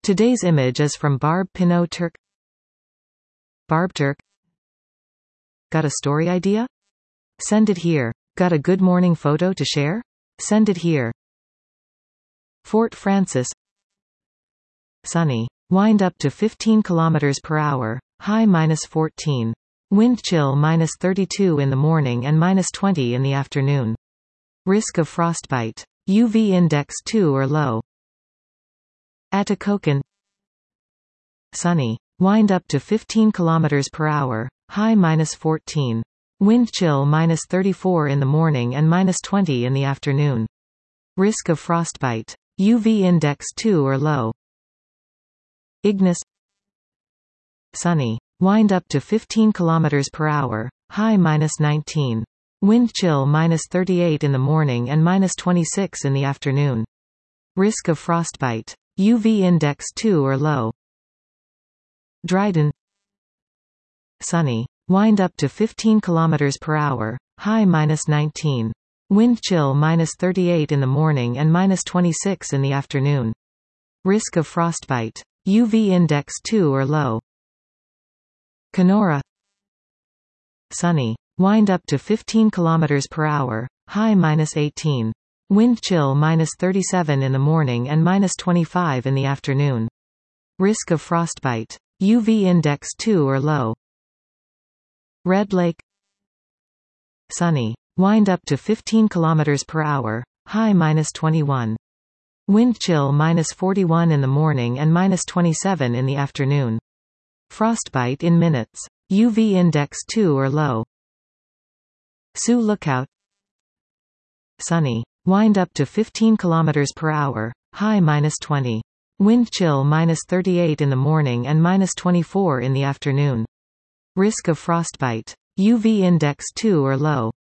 Today's image is from Barb Pinot Turk. Barb Turk. Got a story idea? Send it here. Got a good morning photo to share? Send it here. Fort Frances. Sunny. Wind up to 15 km per hour, high -14. Wind chill -32 in the morning and -20 in the afternoon. Risk of frostbite. UV index 2 or low. Atikokan. Sunny. Wind up to 15 km per hour, high -14. Wind chill -34 in the morning and -20 in the afternoon. Risk of frostbite. UV index 2 or low. Ignis. Sunny. Wind up to 15 km per hour, high -19. Wind chill -38 in the morning and -26 in the afternoon. Risk of frostbite. UV index 2 or low. Dryden. Sunny. Wind up to 15 km per hour, high -19. Wind chill -38 in the morning and -26 in the afternoon. Risk of frostbite. UV index 2 or low. Kenora. Sunny. Wind up to 15 km per hour, high -18. Wind chill -37 in the morning and -25 in the afternoon. Risk of frostbite. UV index 2 or low. Red Lake. Sunny. Wind up to 15 km per hour, high -21. Wind chill -41 in the morning and -27 in the afternoon. Frostbite in minutes. UV index 2 or low. Sioux Lookout. Sunny. Wind up to 15 km per hour, high -20. Wind chill -38 in the morning and -24 in the afternoon. Risk of frostbite. UV index 2 or low.